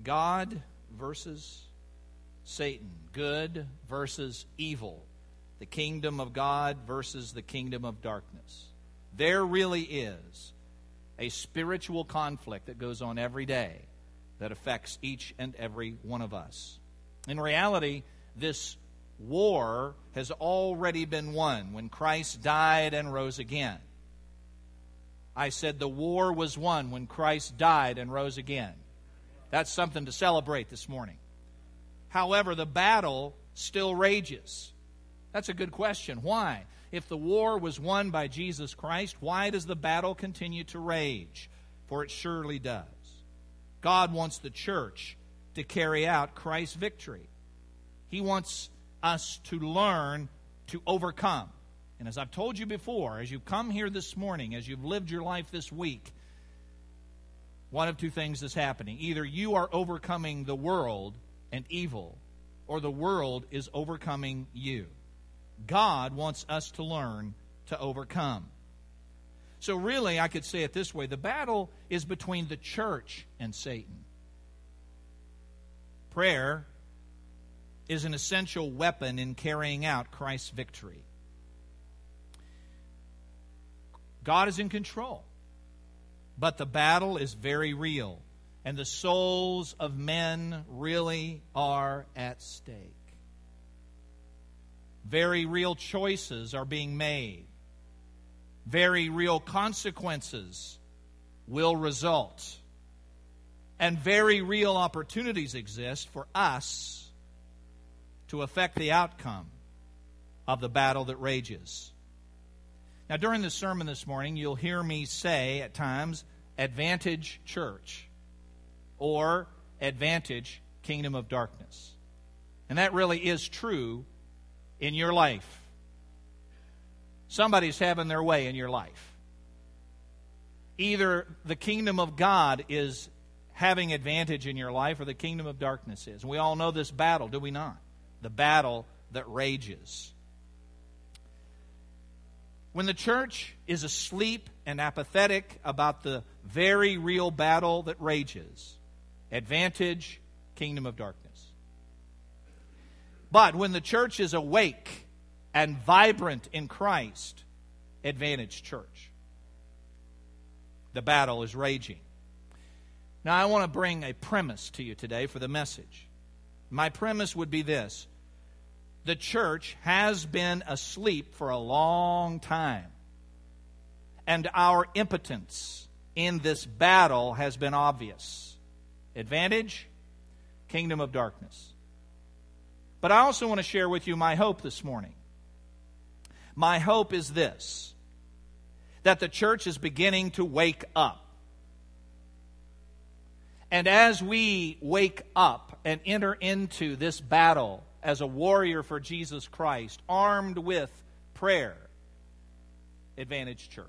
God versus Satan. Good versus evil. The kingdom of God versus the kingdom of darkness. There really is a spiritual conflict that goes on every day that affects each and every one of us. In reality, this war has already been won when Christ died and rose again. I said the war was won when Christ died and rose again. That's something to celebrate this morning. However, the battle still rages. That's a good question. Why? If the war was won by Jesus Christ, why does the battle continue to rage? For it surely does. God wants the church to carry out Christ's victory. He wants us to learn to overcome. And as I've told you before, as you come here this morning, as you've lived your life this week, one of two things is happening. Either you are overcoming the world and evil, or the world is overcoming you. God wants us to learn to overcome. So really, I could say it this way. The battle is between the church and Satan. Prayer is an essential weapon in carrying out Christ's victory. God is in control, but the battle is very real, and the souls of men really are at stake. Very real choices are being made. Very real consequences will result. And very real opportunities exist for us to affect the outcome of the battle that rages. Now, during the sermon this morning, you'll hear me say at times, Advantage Church, or Advantage Kingdom of Darkness. And that really is true in your life. Somebody's having their way in your life. Either the kingdom of God is having advantage in your life, or the kingdom of darkness is. And we all know this battle, do we not? The battle that rages. When the church is asleep and apathetic about the very real battle that rages, advantage, kingdom of darkness. But when the church is awake and vibrant in Christ, advantage, church. The battle is raging. Now, I want to bring a premise to you today for the message. My premise would be this. The church has been asleep for a long time, and our impotence in this battle has been obvious. Advantage, kingdom of darkness. But I also want to share with you my hope this morning. My hope is this, that the church is beginning to wake up. And as we wake up and enter into this battle as a warrior for Jesus Christ, armed with prayer, advantage, church.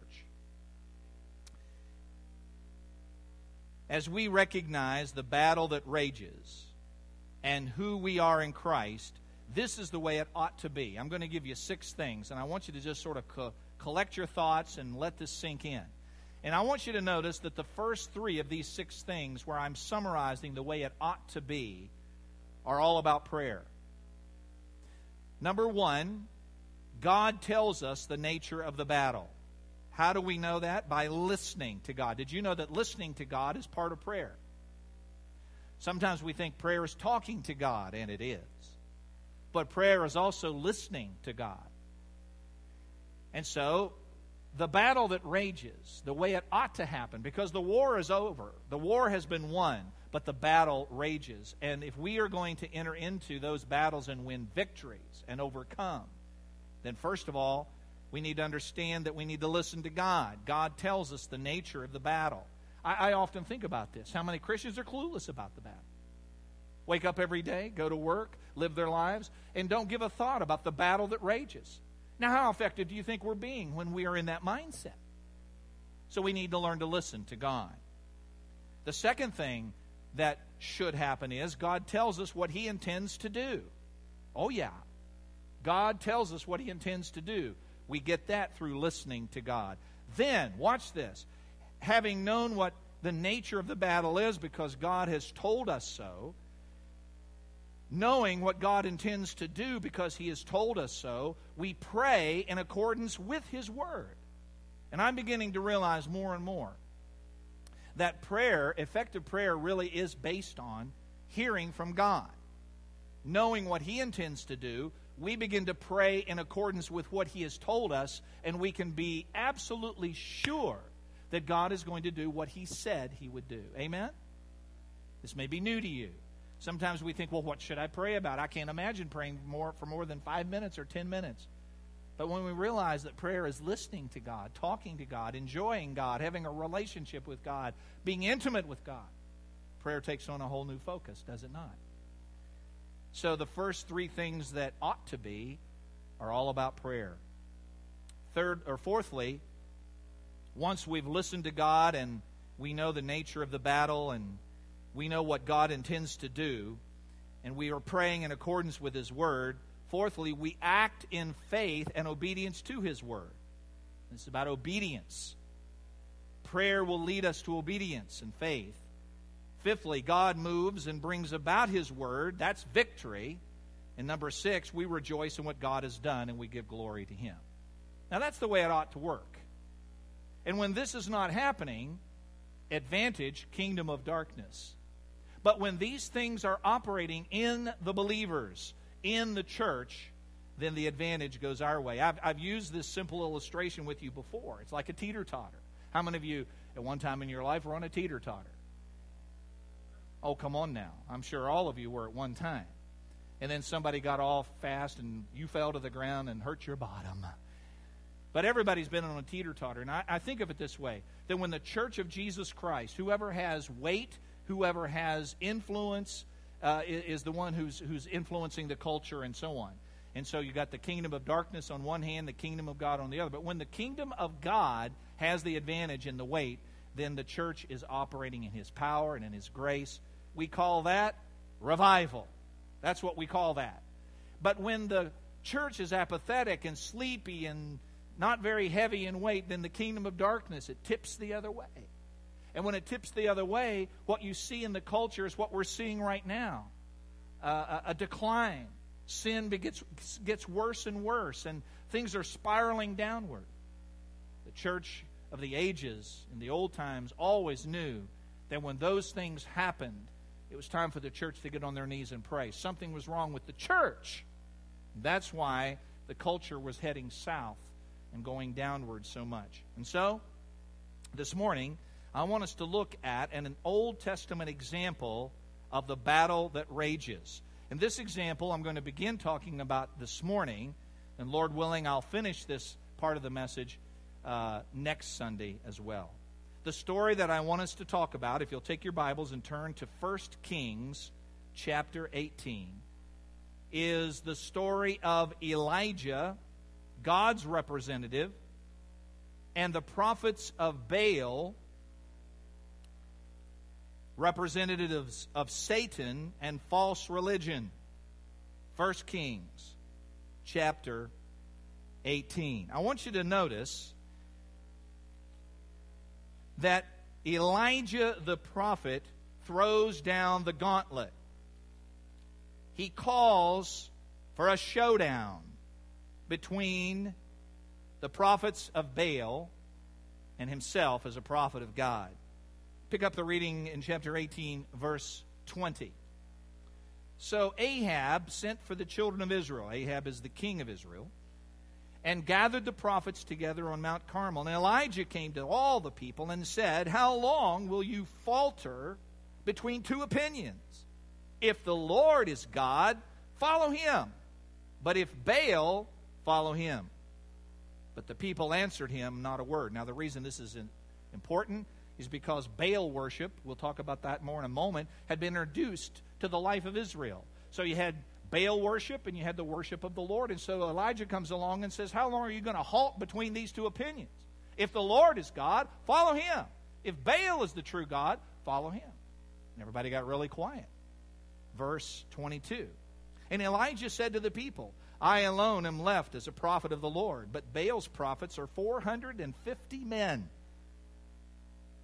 As we recognize the battle that rages and who we are in Christ, this is the way it ought to be. I'm going to give you 6 things, and I want you to just sort of collect your thoughts and let this sink in. And I want you to notice that the first 3 of these 6 things, where I'm summarizing the way it ought to be, are all about prayer. Number 1, God tells us the nature of the battle. How do we know that? By listening to God. Did you know that listening to God is part of prayer? Sometimes we think prayer is talking to God, and it is. But prayer is also listening to God. And so, the battle that rages, the way it ought to happen, because the war is over. The war has been won, but the battle rages. And if we are going to enter into those battles and win victories and overcome, then first of all, we need to understand that we need to listen to God. God tells us the nature of the battle. I often think about this. How many Christians are clueless about the battle? Wake up every day, go to work, live their lives, and don't give a thought about the battle that rages. Now, how effective do you think we're being when we are in that mindset? So we need to learn to listen to God. The second thing that should happen is God tells us what He intends to do. Oh, yeah. God tells us what He intends to do. We get that through listening to God. Then, watch this. Having known what the nature of the battle is, because God has told us so, knowing what God intends to do because He has told us so, we pray in accordance with His Word. And I'm beginning to realize more and more that prayer, effective prayer, really is based on hearing from God. Knowing what He intends to do, we begin to pray in accordance with what He has told us, and we can be absolutely sure that God is going to do what He said He would do. Amen? This may be new to you. Sometimes we think, well, what should I pray about? I can't imagine praying for more than 5 minutes or 10 minutes. But when we realize that prayer is listening to God, talking to God, enjoying God, having a relationship with God, being intimate with God, prayer takes on a whole new focus, does it not? So the first three things that ought to be are all about prayer. Fourthly, once we've listened to God and we know the nature of the battle and we know what God intends to do, and we are praying in accordance with His Word, fourthly, we act in faith and obedience to His Word. This is about obedience. Prayer will lead us to obedience and faith. Fifthly, God moves and brings about His Word. That's victory. And number 6, we rejoice in what God has done and we give glory to Him. Now that's the way it ought to work. And when this is not happening, advantage, kingdom of darkness. But when these things are operating in the believers, in the church, then the advantage goes our way. I've used this simple illustration with you before. It's like a teeter-totter. How many of you at one time in your life were on a teeter-totter? Oh, come on now. I'm sure all of you were at one time. And then somebody got off fast and you fell to the ground and hurt your bottom. But everybody's been on a teeter-totter. And I think of it this way, that when the church of Jesus Christ, whoever has weight, whoever has influence, is the one who's influencing the culture and so on. And so you got the kingdom of darkness on one hand, the kingdom of God on the other. But when the kingdom of God has the advantage in the weight, then the church is operating in His power and in His grace. We call that revival. That's what we call that. But when the church is apathetic and sleepy and not very heavy in weight, then the kingdom of darkness, it tips the other way. And when it tips the other way, what you see in the culture is what we're seeing right now. A decline. Sin gets worse and worse, and things are spiraling downward. The church of the ages in the old times always knew that when those things happened, it was time for the church to get on their knees and pray. Something was wrong with the church. That's why the culture was heading south and going downward so much. And so, this morning, I want us to look at an Old Testament example of the battle that rages. And this example I'm going to begin talking about this morning, and Lord willing, I'll finish this part of the message next Sunday as well. The story that I want us to talk about, if you'll take your Bibles and turn to 1 Kings chapter 18, is the story of Elijah, God's representative, and the prophets of Baal, representatives of Satan and false religion. 1 Kings chapter 18. I want you to notice that Elijah the prophet throws down the gauntlet. He calls for a showdown between the prophets of Baal and himself as a prophet of God. Pick up the reading in chapter 18, verse 20. So Ahab sent for the children of Israel. Ahab is the king of Israel. And gathered the prophets together on Mount Carmel. And Elijah came to all the people and said, "How long will you falter between two opinions? If the Lord is God, follow Him. But if Baal, follow him." But the people answered him not a word. Now the reason this is important is because Baal worship, we'll talk about that more in a moment, had been introduced to the life of Israel. So you had Baal worship and you had the worship of the Lord. And so Elijah comes along and says, how long are you going to halt between these two opinions? If the Lord is God, follow Him. If Baal is the true God, follow him. And everybody got really quiet. Verse 22. And Elijah said to the people, I alone am left as a prophet of the Lord, but Baal's prophets are 450 men.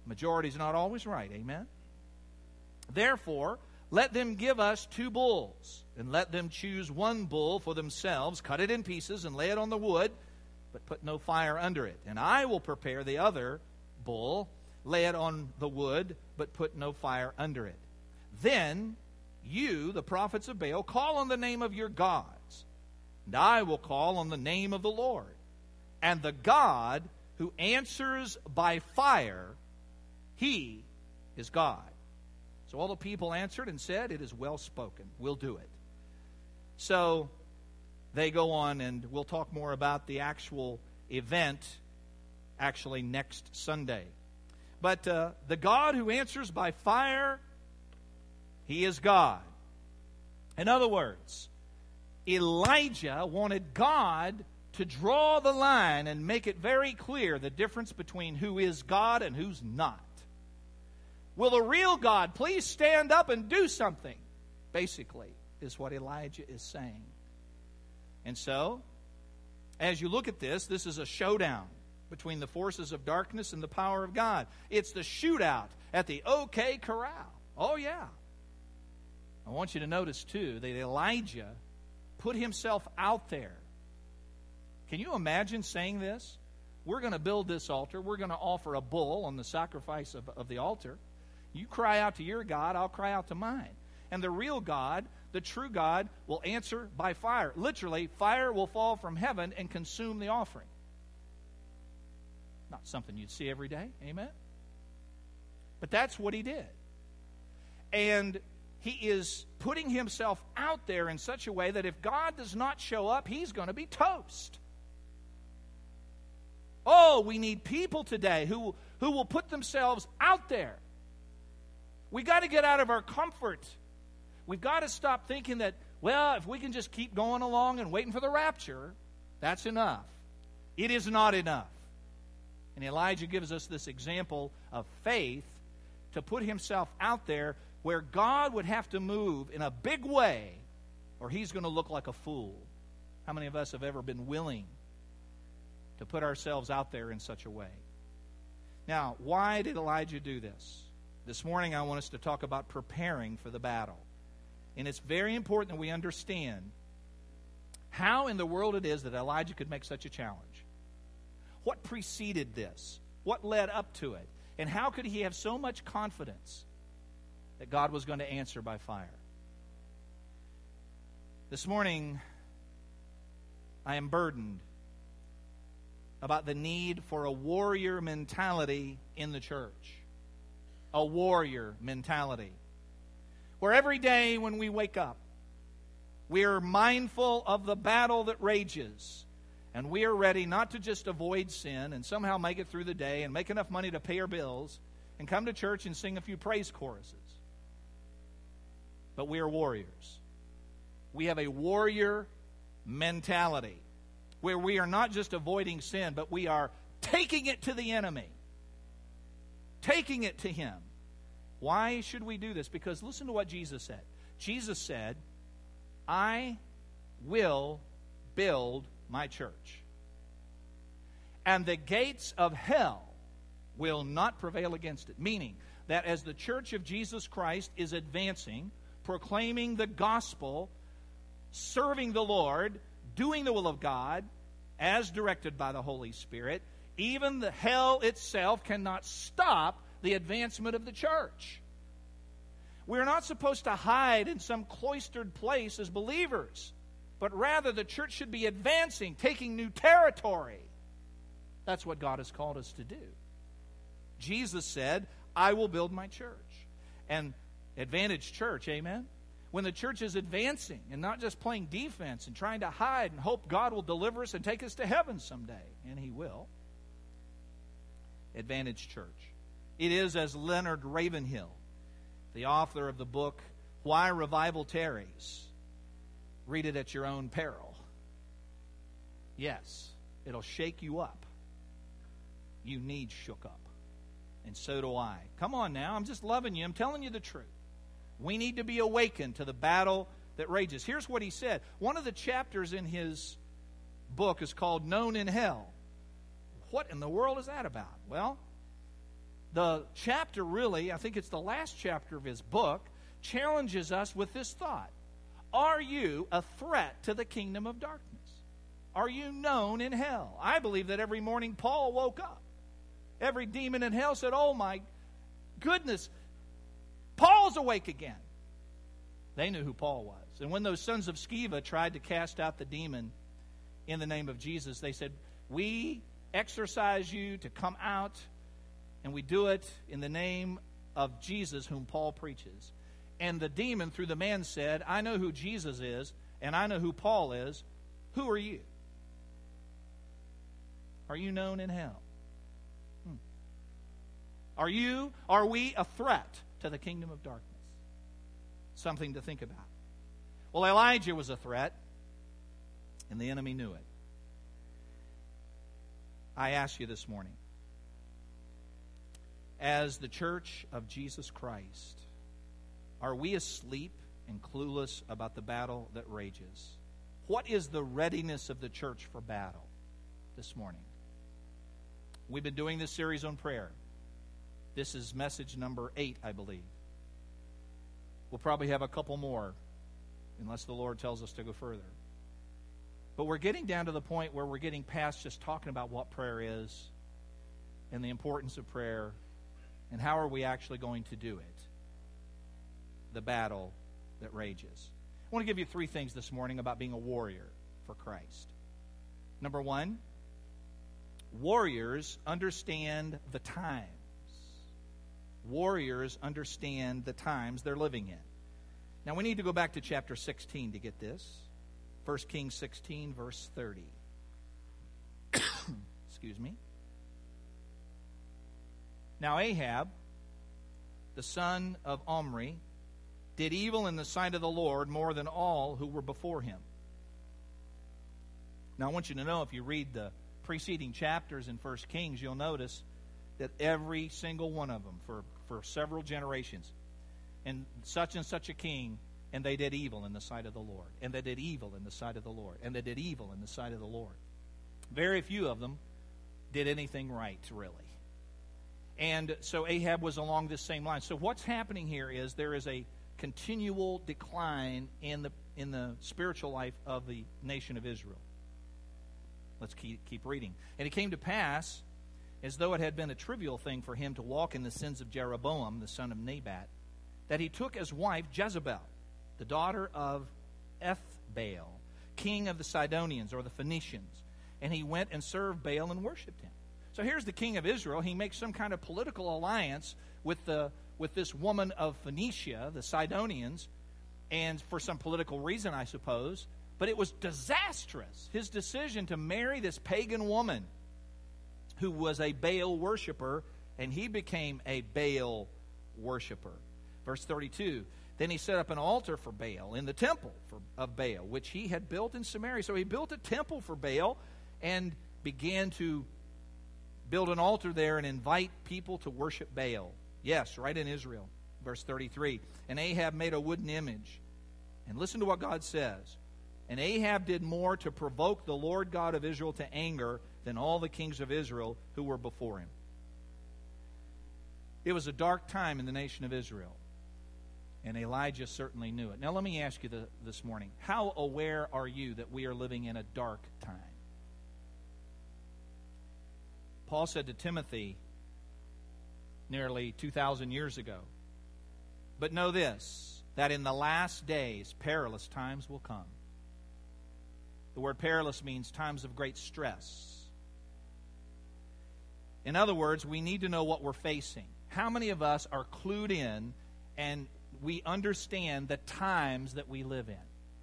Majority's not always right, amen? Therefore, let them give us 2 bulls, and let them choose 1 bull for themselves, cut it in pieces, and lay it on the wood, but put no fire under it. And I will prepare the other bull, lay it on the wood, but put no fire under it. Then you, the prophets of Baal, call on the name of your gods, and I will call on the name of the Lord. And the God who answers by fire, He is God. So all the people answered and said, it is well spoken. We'll do it. So they go on, and we'll talk more about the actual event actually next Sunday. But the God who answers by fire, He is God. In other words, Elijah wanted God to draw the line and make it very clear the difference between who is God and who's not. Will the real God please stand up and do something? Basically, is what Elijah is saying. And so, as you look at this, this is a showdown between the forces of darkness and the power of God. It's the shootout at the OK Corral. Oh, yeah. I want you to notice, too, that Elijah put himself out there. Can you imagine saying this? We're going to build this altar. We're going to offer a bull on the sacrifice of the altar. You cry out to your God, I'll cry out to mine. And the real God, the true God, will answer by fire. Literally, fire will fall from heaven and consume the offering. Not something you'd see every day, amen? But that's what he did. And he is putting himself out there in such a way that if God does not show up, he's going to be toast. Oh, we need people today who will put themselves out there. We got to get out of our comfort. We've got to stop thinking that, well, if we can just keep going along and waiting for the rapture, that's enough. It is not enough. And Elijah gives us this example of faith to put himself out there where God would have to move in a big way or he's going to look like a fool. How many of us have ever been willing to put ourselves out there in such a way? Now, why did Elijah do this? This morning I want us to talk about preparing for the battle. And it's very important that we understand how in the world it is that Elijah could make such a challenge. What preceded this? What led up to it? And how could he have so much confidence that God was going to answer by fire? This morning, I am burdened about the need for a warrior mentality in the church. A warrior mentality. Where every day when we wake up, we are mindful of the battle that rages. And we are ready not to just avoid sin and somehow make it through the day and make enough money to pay our bills and come to church and sing a few praise choruses. But we are warriors. We have a warrior mentality where we are not just avoiding sin, but we are taking it to the enemy. Taking it to him. Why should we do this? Because listen to what Jesus said. Jesus said, I will build my church, and the gates of hell will not prevail against it. Meaning that as the church of Jesus Christ is advancing, proclaiming the gospel, serving the Lord, doing the will of God, as directed by the Holy Spirit, even the hell itself cannot stop the advancement of the church. We're not supposed to hide in some cloistered place as believers, but rather the church should be advancing, taking new territory. That's what God has called us to do. Jesus said, I will build my church. And Advantage Church, amen? When the church is advancing and not just playing defense and trying to hide and hope God will deliver us and take us to heaven someday, and He will. Advantage Church. It is, as Leonard Ravenhill, the author of the book, Why Revival Tarries, read it at your own peril. Yes, it'll shake you up. You need shook up. And so do I. Come on now, I'm just loving you. I'm telling you the truth. We need to be awakened to the battle that rages. Here's what he said. One of the chapters in his book is called Known in Hell. What in the world is that about? Well, the chapter really, I think it's the last chapter of his book, challenges us with this thought. Are you a threat to the kingdom of darkness? Are you known in hell? I believe that every morning Paul woke up. Every demon in hell said, oh my goodness, Paul's awake again. They knew who Paul was. And when those sons of Sceva tried to cast out the demon in the name of Jesus, they said, we exorcise you to come out, and we do it in the name of Jesus, whom Paul preaches. And the demon, through the man, said, I know who Jesus is, and I know who Paul is. Who are you? Are you known in hell? Are we a threat to the kingdom of darkness? Something to think about. Well, Elijah was a threat, and the enemy knew it. I ask you this morning, as the church of Jesus Christ, are we asleep and clueless about the battle that rages? What is the readiness of the church for battle this morning? We've been doing this series on prayer. This is message number 8, I believe. We'll probably have a couple more, unless the Lord tells us to go further. But we're getting down to the point where we're getting past just talking about what prayer is and the importance of prayer and how are we actually going to do it. The battle that rages. I want to give you 3 things this morning about being a warrior for Christ. Number 1, warriors understand the times. Warriors understand the times they're living in. Now we need to go back to chapter 16 to get this. 1 Kings 16, verse 30. Excuse me. Now Ahab, the son of Omri, did evil in the sight of the Lord more than all who were before him. Now I want you to know, if you read the preceding chapters in 1 Kings, you'll notice that every single one of them, for several generations, and such a king, and they did evil in the sight of the Lord, and they did evil in the sight of the Lord, and they did evil in the sight of the Lord. Very few of them did anything right, really. And so Ahab was along this same line. So what's happening here is there is a continual decline in the spiritual life of the nation of Israel. Let's keep reading. And it came to pass, as though it had been a trivial thing for him to walk in the sins of Jeroboam, the son of Nebat, that he took as wife Jezebel, the daughter of Ethbaal, king of the Sidonians, or the Phoenicians. And he went and served Baal and worshipped him. So here's the king of Israel. He makes some kind of political alliance with this woman of Phoenicia, the Sidonians, and for some political reason, I suppose. But it was disastrous, his decision to marry this pagan woman who was a Baal worshiper, and he became a Baal worshiper. Verse 32, then he set up an altar for Baal in the temple of Baal, which he had built in Samaria. So he built a temple for Baal and began to build an altar there and invite people to worship Baal. Yes, right in Israel. Verse 33, and Ahab made a wooden image. And listen to what God says. And Ahab did more to provoke the Lord God of Israel to anger than all the kings of Israel who were before him. It was a dark time in the nation of Israel. And Elijah certainly knew it. Now let me ask you this morning, how aware are you that we are living in a dark time? Paul said to Timothy nearly 2,000 years ago, but know this, that in the last days perilous times will come. The word perilous means times of great stress. In other words, we need to know what we're facing. How many of us are clued in and we understand the times that we live in?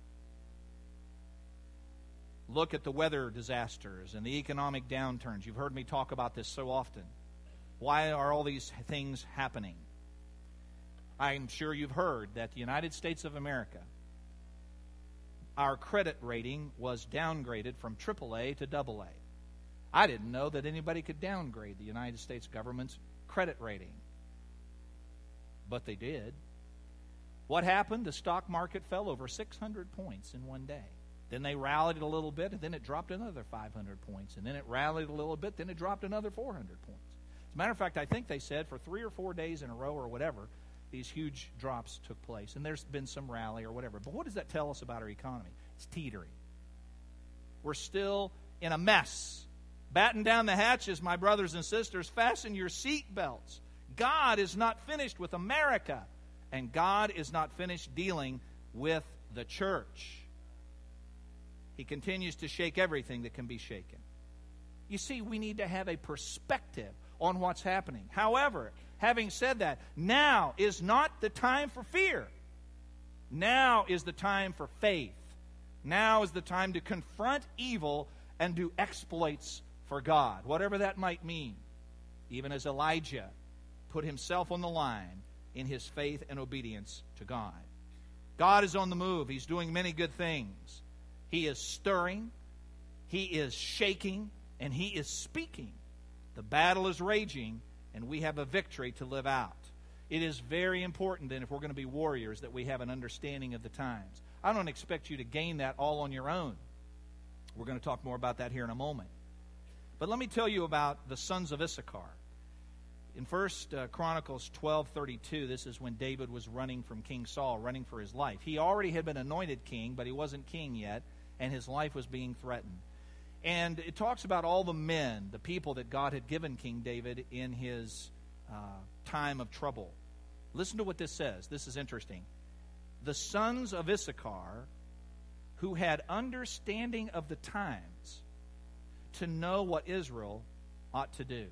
Look at the weather disasters and the economic downturns. You've heard me talk about this so often. Why are all these things happening? I'm sure you've heard that the United States of America, our credit rating was downgraded from AAA to AA. I didn't know that anybody could downgrade the United States government's credit rating. But they did. What happened? The stock market fell over 600 points in one day. Then they rallied a little bit, and then it dropped another 500 points. And then it rallied a little bit, then it dropped another 400 points. As a a matter of fact, I think they said for 3 or 4 days in a row or whatever, these huge drops took place. And there's been some rally or whatever. But what does that tell us about our economy? It's teetering. We're still in a mess. Batten down the hatches, my brothers and sisters. Fasten your seat belts. God is not finished with America. And God is not finished dealing with the church. He continues to shake everything that can be shaken. You see, we need to have a perspective on what's happening. However, having said that, now is not the time for fear. Now is the time for faith. Now is the time to confront evil and do exploits for God, whatever that might mean. Even as Elijah put himself on the line in his faith and obedience to God. God is on the move. He's doing many good things. He is stirring, He is shaking, and He is speaking. The battle is raging, and we have a victory to live out. It is very important, then, if we're going to be warriors, that we have an understanding of the times. I don't expect you to gain that all on your own. We're going to talk more about that here in a moment. But let me tell you about the sons of Issachar. In 1 Chronicles 12:32, this is when David was running from King Saul, running for his life. He already had been anointed king, but he wasn't king yet, and his life was being threatened. And it talks about all the men, the people that God had given King David in his time of trouble. Listen to what this says. This is interesting. The sons of Issachar, who had understanding of the times, to know what Israel ought to do.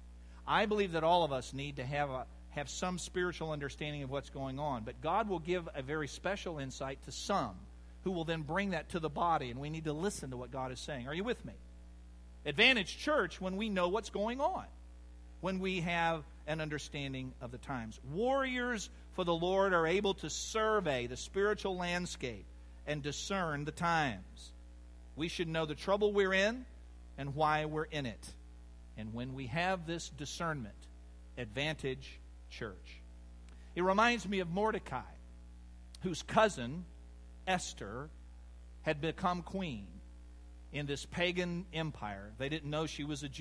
I believe that all of us need to have some spiritual understanding of what's going on, but God will give a very special insight to some who will then bring that to the body, and we need to listen to what God is saying. Are you with me? Advantage Church, when we know what's going on, when we have an understanding of the times. Warriors for the Lord are able to survey the spiritual landscape and discern the times. We should know the trouble we're in and why we're in it. And when we have this discernment, Advantage Church. It reminds me of Mordecai, whose cousin, Esther, had become queen in this pagan empire. They didn't know she was a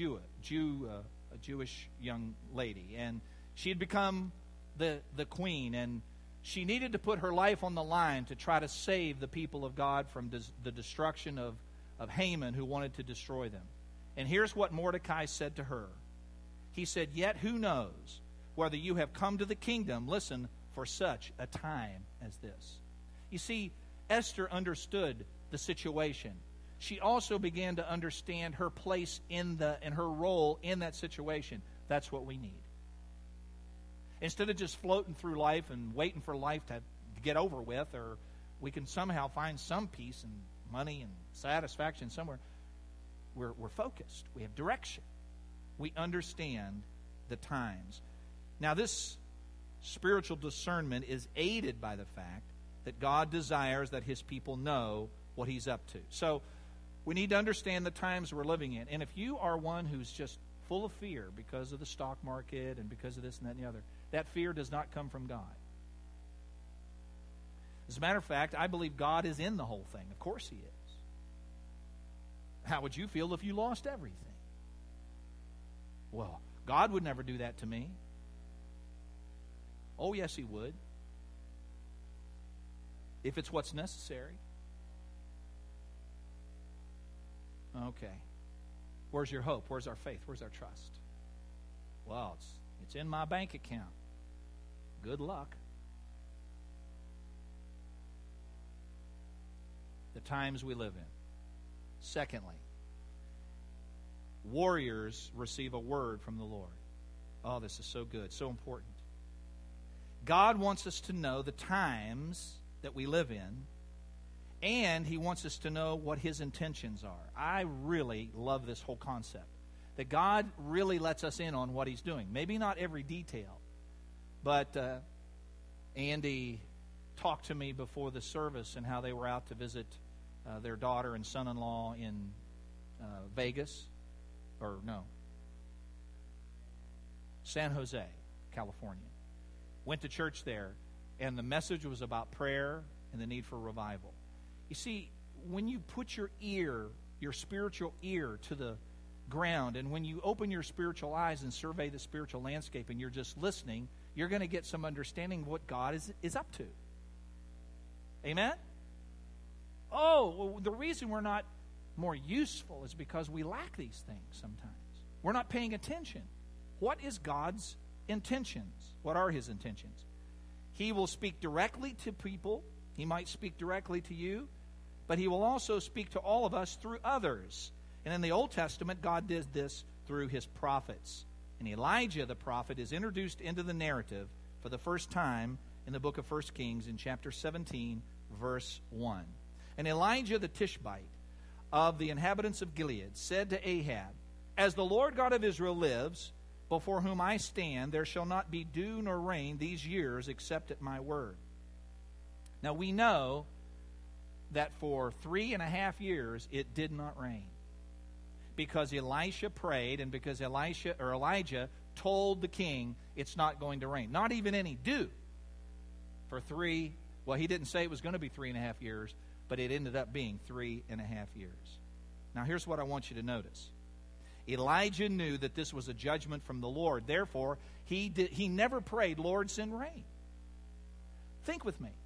Jewish young lady. And she had become the queen, and she needed to put her life on the line to try to save the people of God from the destruction of Haman, who wanted to destroy them. And here's what Mordecai said to her. He said, "Yet who knows whether you have come to the kingdom, listen, for such a time as this." You see, Esther understood the situation. She also began to understand her place in her role in that situation. That's what we need. Instead of just floating through life and waiting for life to get over with, or we can somehow find some peace and money and satisfaction somewhere, we're focused. We have direction. We understand the times. Now, this spiritual discernment is aided by the fact that God desires that His people know what He's up to. So we need to understand the times we're living in. And if you are one who's just full of fear because of the stock market and because of this and that and the other, that fear does not come from God. As a matter of fact, I believe God is in the whole thing. Of course He is. How would you feel if you lost everything? Well, God would never do that to me. Oh, yes, He would. If it's what's necessary. Okay. Where's your hope? Where's our faith? Where's our trust? Well, it's in my bank account. Good luck. The times we live in. Secondly, warriors receive a word from the Lord. Oh, this is so good, so important. God wants us to know the times that we live in, and He wants us to know what His intentions are. I really love this whole concept, that God really lets us in on what He's doing. Maybe not every detail, but Andy talked to me before the service and how they were out to visit their daughter and son-in-law in Vegas, San Jose, California. Went to church there, and the message was about prayer and the need for revival. You see, when you put your spiritual ear to the ground. And when you open your spiritual eyes and survey the spiritual landscape and you're just listening, you're going to get some understanding of what God is up to. Amen? Oh, well, the reason we're not more useful is because we lack these things sometimes. We're not paying attention. What is God's intentions? What are His intentions? He will speak directly to people. He might speak directly to you, but He will also speak to all of us through others. And in the Old Testament, God did this through His prophets. And Elijah the prophet is introduced into the narrative for the first time in the book of 1 Kings in chapter 17, verse 1. And Elijah the Tishbite of the inhabitants of Gilead said to Ahab, "As the Lord God of Israel lives, before whom I stand, there shall not be dew nor rain these years except at my word." Now we know that for 3.5 years it did not rain, because Elisha prayed and because Elijah told the king it's not going to rain. Not even any dew for he didn't say it was going to be 3.5 years, but it ended up being 3.5 years. Now here's what I want you to notice. Elijah knew that this was a judgment from the Lord. Therefore, he never prayed, "Lord, send rain." Think with me.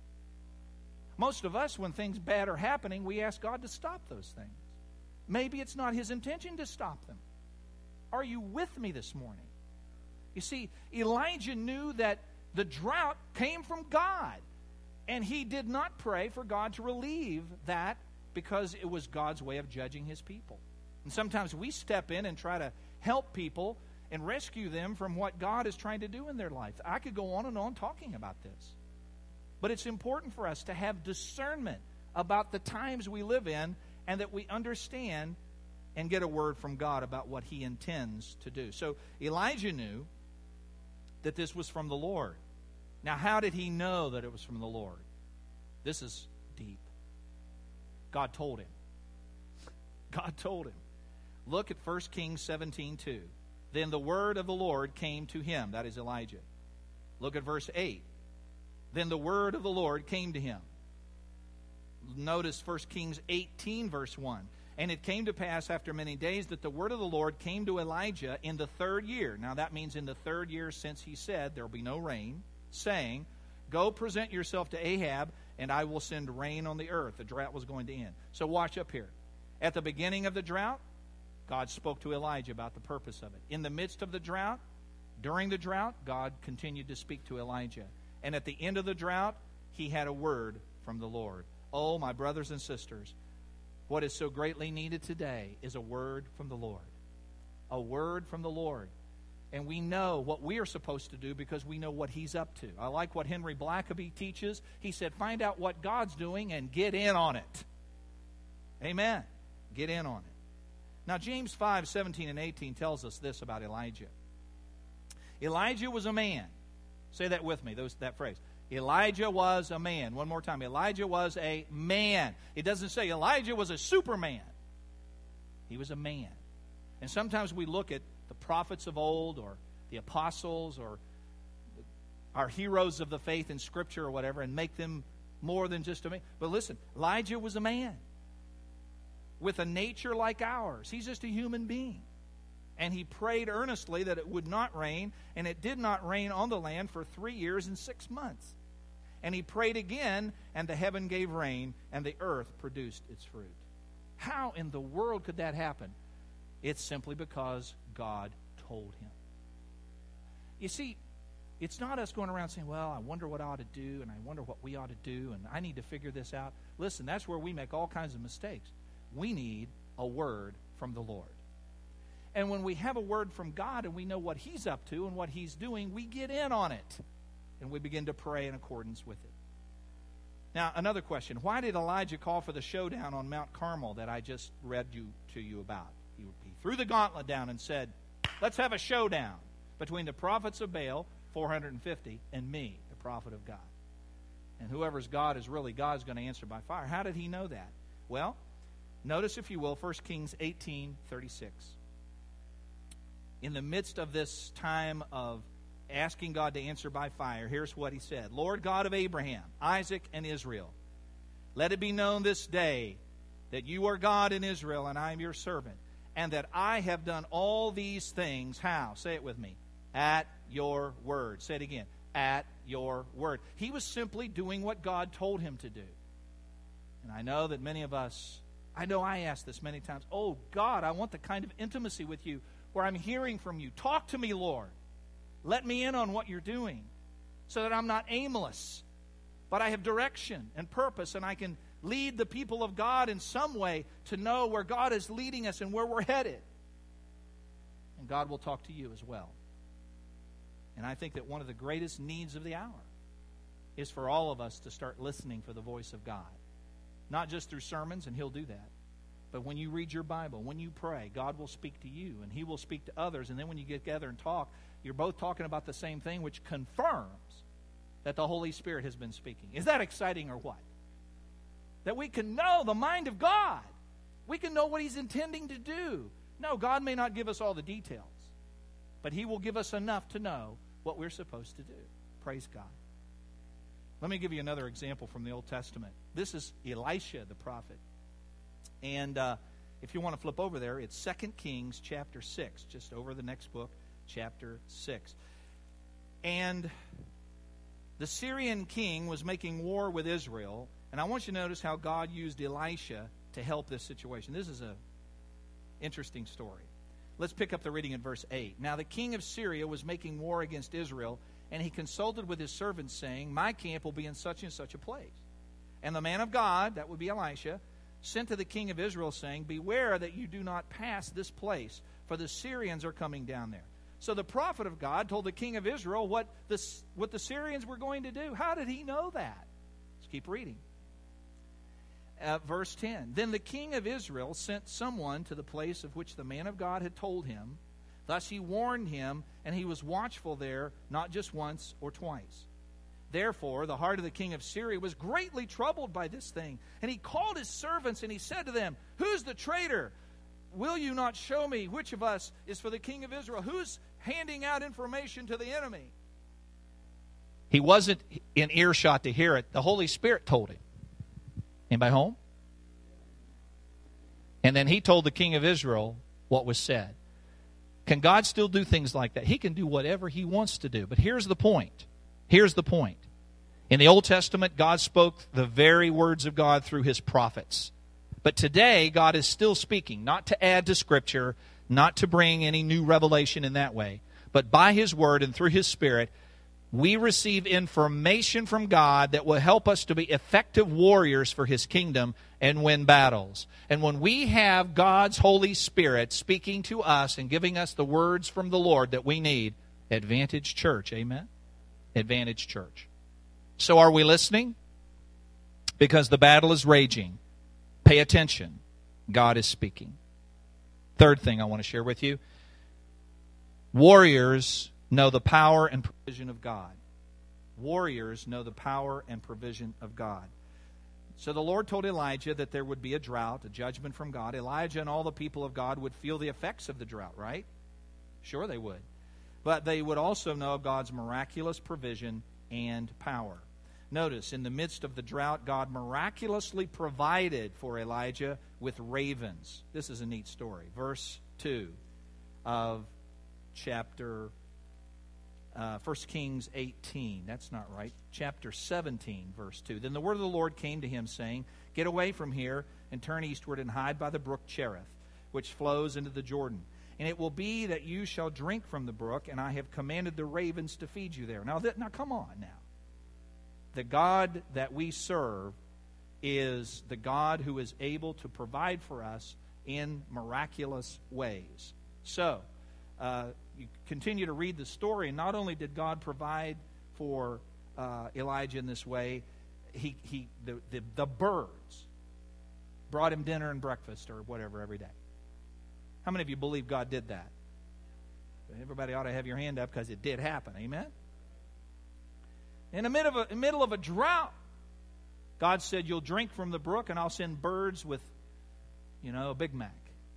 Most of us, when things bad are happening, we ask God to stop those things. Maybe it's not His intention to stop them. Are you with me this morning? You see, Elijah knew that the drought came from God, and he did not pray for God to relieve that because it was God's way of judging His people. And sometimes we step in and try to help people and rescue them from what God is trying to do in their life. I could go on and on talking about this. But it's important for us to have discernment about the times we live in, and that we understand and get a word from God about what He intends to do. So Elijah knew that this was from the Lord. Now, how did he know that it was from the Lord? This is deep. God told him. God told him. Look at 1 Kings 17:2. Then the word of the Lord came to him. That is Elijah. Look at verse 8. Then the word of the Lord came to him. Notice 1 Kings 18, verse 1. And it came to pass after many days that the word of the Lord came to Elijah in the 3rd year. Now that means in the 3rd year since he said there will be no rain, saying, "Go present yourself to Ahab, and I will send rain on the earth." The drought was going to end. So watch up here. At the beginning of the drought, God spoke to Elijah about the purpose of it. In the midst of the drought, during the drought, God continued to speak to Elijah. And at the end of the drought, he had a word from the Lord. Oh, my brothers and sisters, what is so greatly needed today is a word from the Lord. A word from the Lord. And we know what we are supposed to do because we know what He's up to. I like what Henry Blackaby teaches. He said, find out what God's doing and get in on it. Amen. Get in on it. Now, James 5:17 and 18 tells us this about Elijah. Elijah was a man. Say that with me, that phrase. Elijah was a man. One more time. Elijah was a man. It doesn't say Elijah was a superman. He was a man. And sometimes we look at the prophets of old or the apostles or our heroes of the faith in Scripture or whatever and make them more than just a man. But listen, Elijah was a man with a nature like ours. He's just a human being. And he prayed earnestly that it would not rain, and it did not rain on the land for 3 years and 6 months. And he prayed again, and the heaven gave rain, and the earth produced its fruit. How in the world could that happen? It's simply because God told him. You see, it's not us going around saying, well, I wonder what I ought to do, and I wonder what we ought to do, and I need to figure this out. Listen, that's where we make all kinds of mistakes. We need a word from the Lord. And when we have a word from God and we know what He's up to and what He's doing, we get in on it. And we begin to pray in accordance with it. Now, another question. Why did Elijah call for the showdown on Mount Carmel that I just read to you about? He threw the gauntlet down and said, let's have a showdown between the prophets of Baal, 450, and me, the prophet of God. And whoever's God is really God's going to answer by fire. How did he know that? Well, notice, if you will, 1 Kings 18:36. In the midst of this time of asking God to answer by fire, here's what he said. Lord God of Abraham, Isaac, and Israel, let it be known this day that you are God in Israel, and I am your servant. and that I have done all these things. How? Say it with me. At your word. Say it again. At your word. He was simply doing what God told him to do. And I know that many of us, I know I asked this many times, oh God, I want the kind of intimacy with you where I'm hearing from you. Talk to me, Lord. Let me in on what you're doing so that I'm not aimless, but I have direction and purpose, and I can lead the people of God in some way to know where God is leading us and where we're headed. And God will talk to you as well. And I think that one of the greatest needs of the hour is for all of us to start listening for the voice of God. Not just through sermons, and He'll do that, but when you read your Bible, when you pray, God will speak to you, and He will speak to others. And then when you get together and talk, you're both talking about the same thing, which confirms that the Holy Spirit has been speaking. Is that exciting or what? That we can know the mind of God. We can know what He's intending to do. No, God may not give us all the details, but He will give us enough to know what we're supposed to do. Praise God. Let me give you another example from the Old Testament. This is Elisha the prophet. And if you want to flip over there, it's 2 Kings chapter 6, just over the next book, chapter 6. And the Syrian king was making war with Israel, and I want you to notice how God used Elisha to help this situation. This is an interesting story. Let's pick up the reading in verse 8. Now the king of Syria was making war against Israel, and he consulted with his servants, saying, my camp will be in such and such a place. And the man of God, that would be Elisha, sent to the king of Israel, saying, beware that you do not pass this place, for the Syrians are coming down there. So the prophet of God told the king of Israel what the Syrians were going to do. How did he know that? Let's keep reading. Verse 10. Then the king of Israel sent someone to the place of which the man of God had told him. Thus he warned him, and he was watchful there, not just once or twice. Therefore, the heart of the king of Syria was greatly troubled by this thing. And he called his servants, and he said to them, who's the traitor? Will you not show me which of us is for the king of Israel? Who's handing out information to the enemy? He wasn't in earshot to hear it. The Holy Spirit told him. Anybody home? And then he told the king of Israel what was said. Can God still do things like that? He can do whatever He wants to do. But here's the point. Here's the point. In the Old Testament, God spoke the very words of God through His prophets. But today, God is still speaking, not to add to Scripture, not to bring any new revelation in that way, but by His Word and through His Spirit, we receive information from God that will help us to be effective warriors for His kingdom and win battles. And when we have God's Holy Spirit speaking to us and giving us the words from the Lord that we need, Advantage Church, amen? Advantage Church. So are we listening? Because the battle is raging. Pay attention. God is speaking. Third thing I want to share with you. Warriors know the power and provision of God. Warriors know the power and provision of God. So the Lord told Elijah that there would be a drought, a judgment from God. Elijah and all the people of God would feel the effects of the drought, right? Sure they would. But they would also know God's miraculous provision and power. Notice, in the midst of the drought, God miraculously provided for Elijah with ravens. This is a neat story. Verse 2 of chapter 1 Kings 18. That's not right. Chapter 17, verse 2. Then the word of the Lord came to him, saying, get away from here and turn eastward and hide by the brook Cherith, which flows into the Jordan. And it will be that you shall drink from the brook, and I have commanded the ravens to feed you there. Now come on now. The God that we serve is the God who is able to provide for us in miraculous ways. So, you continue to read the story, and not only did God provide for Elijah in this way, the birds brought him dinner and breakfast or whatever every day. How many of you believe God did that? Everybody ought to have your hand up because it did happen. Amen? In the middle of a drought, God said, you'll drink from the brook and I'll send birds with, a Big Mac.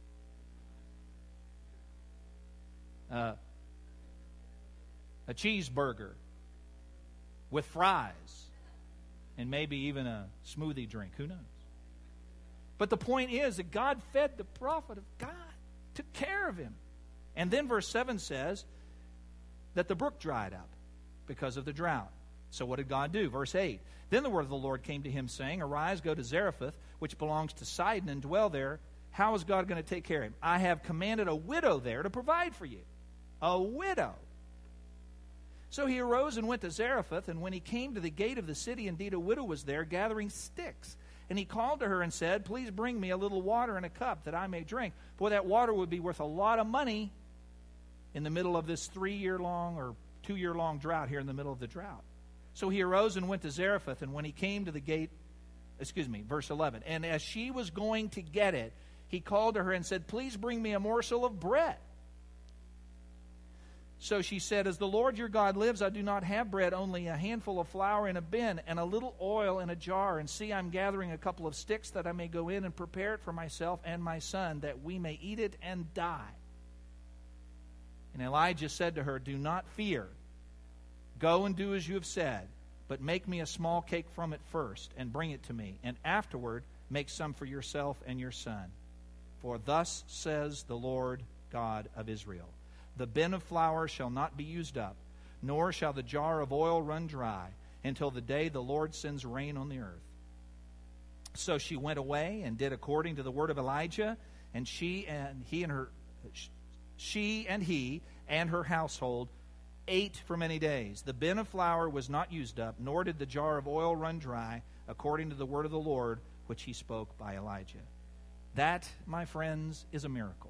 A cheeseburger with fries and maybe even a smoothie drink. Who knows? But the point is that God fed the prophet of God took care of him. And then verse 7 says that the brook dried up because of the drought. So what did God do? Verse 8, then the word of the Lord came to him, saying, arise, go to Zarephath, which belongs to Sidon, and dwell there. How is God going to take care of him? I have commanded a widow there to provide for you. A widow. So he arose and went to Zarephath, and when he came to the gate of the city, indeed a widow was there gathering sticks. And he called to her and said, please bring me a little water in a cup that I may drink. Boy, that water would be worth a lot of money in the middle of this 3-year-long or 2-year-long drought here in the middle of the drought. So he arose and went to Zarephath, and when he came to the gate, verse 11, and as she was going to get it, he called to her and said, please bring me a morsel of bread. So she said, as the Lord your God lives, I do not have bread, only a handful of flour in a bin and a little oil in a jar. And see, I'm gathering a couple of sticks that I may go in and prepare it for myself and my son, that we may eat it and die. And Elijah said to her, do not fear. Go and do as you have said, but make me a small cake from it first, and bring it to me, and afterward make some for yourself and your son. For thus says the Lord God of Israel, the bin of flour shall not be used up, nor shall the jar of oil run dry, until the day the Lord sends rain on the earth. So she went away and did according to the word of Elijah, and she and he and her household ate for many days. The bin of flour was not used up, nor did the jar of oil run dry, according to the word of the Lord, which he spoke by Elijah. That, my friends, is a miracle.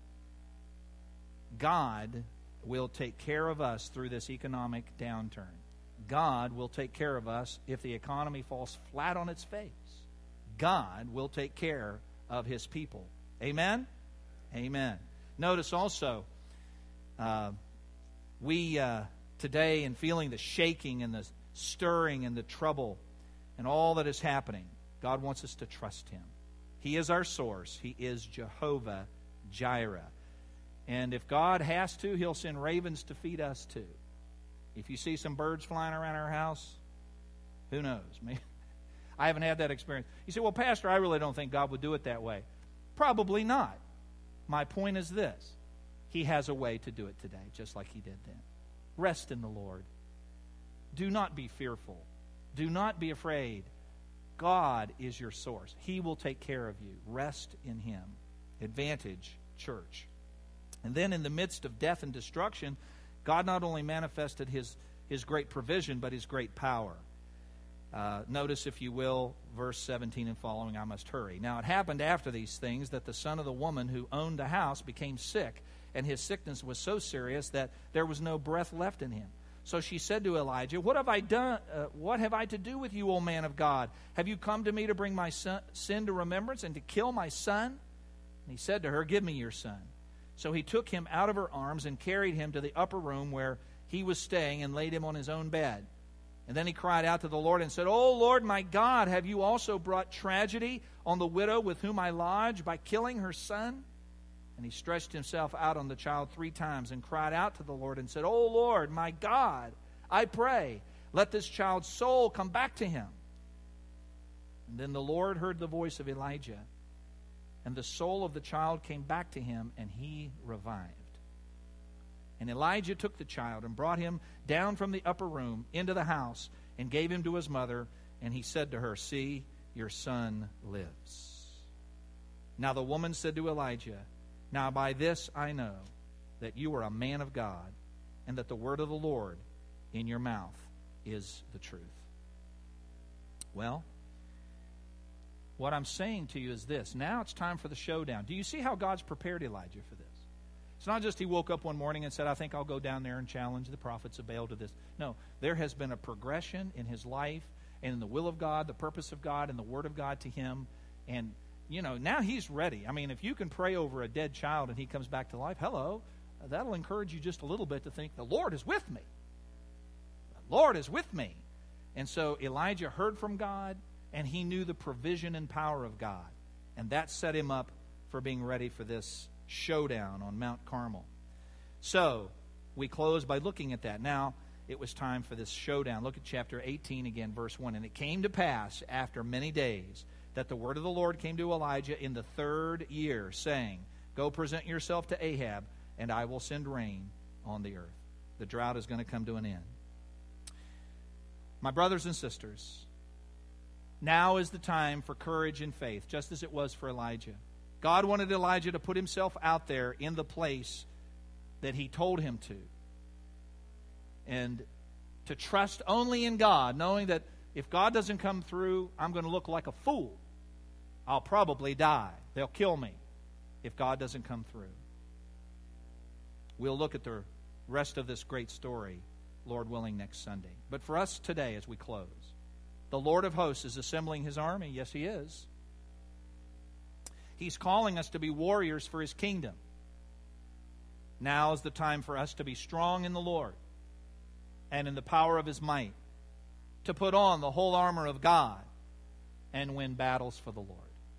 God will take care of us through this economic downturn. God will take care of us if the economy falls flat on its face. God will take care of his people. Amen? Amen. Notice also, we today, in feeling the shaking and the stirring and the trouble and all that is happening, God wants us to trust him. He is our source. He is Jehovah Jireh. And if God has to, he'll send ravens to feed us too. If you see some birds flying around our house, who knows? I haven't had that experience. You say, well, Pastor, I really don't think God would do it that way. Probably not. My point is this. He has a way to do it today, just like he did then. Rest in the Lord. Do not be fearful. Do not be afraid. God is your source. He will take care of you. Rest in him. Advantage, church. And then in the midst of death and destruction, God not only manifested his great provision, but his great power. Notice, if you will, verse 17 and following. I must hurry. Now it happened after these things that the son of the woman who owned the house became sick, and his sickness was so serious that there was no breath left in him. So she said to Elijah, what have I done? What have I to do with you, O man of God? Have you come to me to bring my sin to remembrance and to kill my son? And he said to her, give me your son. So he took him out of her arms and carried him to the upper room where he was staying and laid him on his own bed. And then he cried out to the Lord and said, O Lord my God, have you also brought tragedy on the widow with whom I lodge by killing her son? And he stretched himself out on the child 3 times and cried out to the Lord and said, O Lord my God, I pray, let this child's soul come back to him. And then the Lord heard the voice of Elijah, and the soul of the child came back to him, and he revived. And Elijah took the child and brought him down from the upper room into the house and gave him to his mother. And he said to her, see, your son lives. Now the woman said to Elijah, now by this I know that you are a man of God, and that the word of the Lord in your mouth is the truth. Well, what I'm saying to you is this. Now it's time for the showdown. Do you see how God's prepared Elijah for this? It's not just he woke up one morning and said, I think I'll go down there and challenge the prophets of Baal to this. No, there has been a progression in his life and in the will of God, the purpose of God, and the word of God to him. And, now he's ready. I mean, if you can pray over a dead child and he comes back to life, hello, that'll encourage you just a little bit to think, the Lord is with me. The Lord is with me. And so Elijah heard from God, and he knew the provision and power of God. And that set him up for being ready for this showdown on Mount Carmel. So, we close by looking at that. Now, it was time for this showdown. Look at chapter 18 again, verse 1. And it came to pass after many days that the word of the Lord came to Elijah in the 3rd year, saying, Go present yourself to Ahab, and I will send rain on the earth. The drought is going to come to an end. My brothers and sisters, now is the time for courage and faith, just as it was for Elijah. God wanted Elijah to put himself out there in the place that he told him to. And to trust only in God, knowing that if God doesn't come through, I'm going to look like a fool. I'll probably die. They'll kill me if God doesn't come through. We'll look at the rest of this great story, Lord willing, next Sunday. But for us today, as we close, the Lord of hosts is assembling His army. Yes, He is. He's calling us to be warriors for His kingdom. Now is the time for us to be strong in the Lord and in the power of His might, to put on the whole armor of God and win battles for the Lord.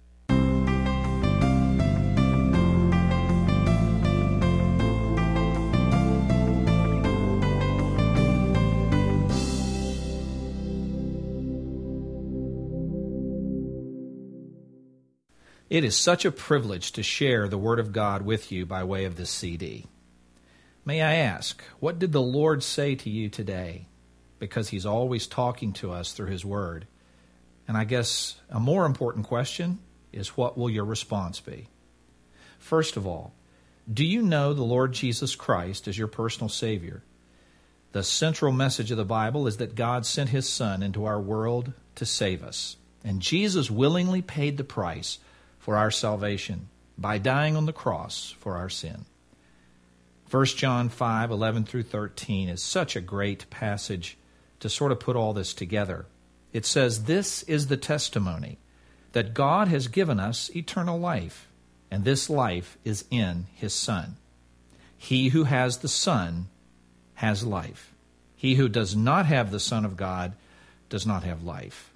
It is such a privilege to share the Word of God with you by way of this CD. May I ask, what did the Lord say to you today? Because He's always talking to us through His Word. And I guess a more important question is, what will your response be? First of all, do you know the Lord Jesus Christ as your personal Savior? The central message of the Bible is that God sent His Son into our world to save us. And Jesus willingly paid the price for our salvation by dying on the cross for our sin. 1 John 5:11 through 13 is such a great passage to sort of put all this together. It says, "This is the testimony, that God has given us eternal life, and this life is in His Son. He who has the Son has life. He who does not have the Son of God does not have life."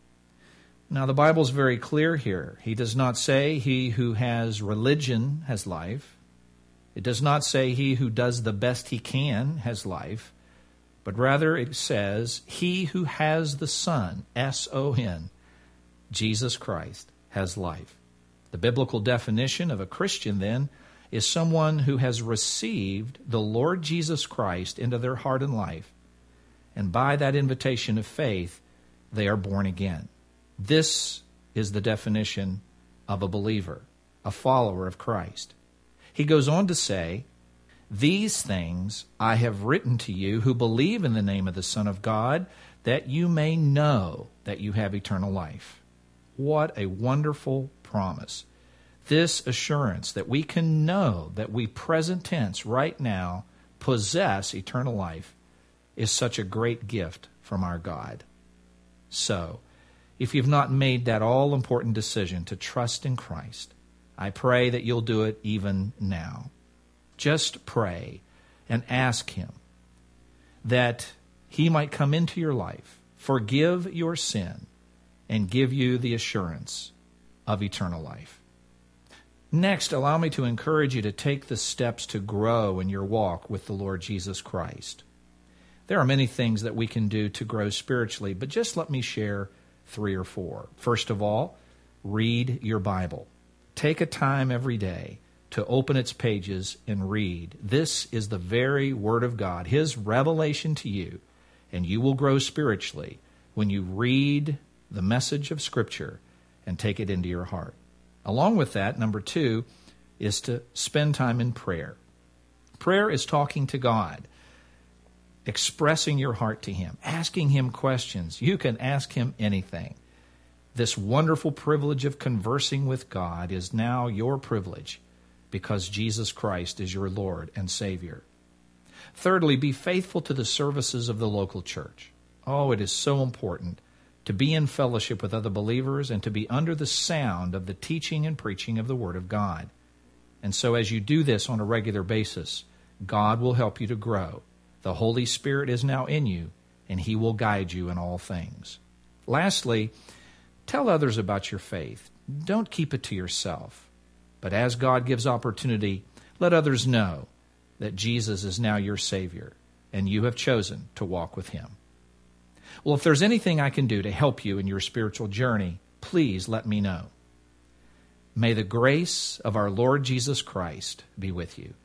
Now, the Bible's very clear here. He does not say he who has religion has life. It does not say he who does the best he can has life. But rather it says, he who has the Son, S-O-N, Jesus Christ, has life. The biblical definition of a Christian, then, is someone who has received the Lord Jesus Christ into their heart and life. And by that invitation of faith, they are born again. This is the definition of a believer, a follower of Christ. He goes on to say, "These things I have written to you who believe in the name of the Son of God, that you may know that you have eternal life." What a wonderful promise. This assurance that we can know that we, present tense, right now, possess eternal life is such a great gift from our God. So, if you've not made that all-important decision to trust in Christ, I pray that you'll do it even now. Just pray and ask Him that He might come into your life, forgive your sin, and give you the assurance of eternal life. Next, allow me to encourage you to take the steps to grow in your walk with the Lord Jesus Christ. There are many things that we can do to grow spiritually, but just let me share 3 or 4. First of all, read your Bible. Take a time every day to open its pages and read. This is the very Word of God, His revelation to you, and you will grow spiritually when you read the message of Scripture and take it into your heart. Along with that, number 2 is to spend time in prayer. Prayer is talking to God, expressing your heart to Him, asking Him questions. You can ask Him anything. This wonderful privilege of conversing with God is now your privilege because Jesus Christ is your Lord and Savior. Thirdly, be faithful to the services of the local church. Oh, it is so important to be in fellowship with other believers and to be under the sound of the teaching and preaching of the Word of God. And so as you do this on a regular basis, God will help you to grow. The Holy Spirit is now in you, and He will guide you in all things. Lastly, tell others about your faith. Don't keep it to yourself. But as God gives opportunity, let others know that Jesus is now your Savior, and you have chosen to walk with Him. Well, if there's anything I can do to help you in your spiritual journey, please let me know. May the grace of our Lord Jesus Christ be with you.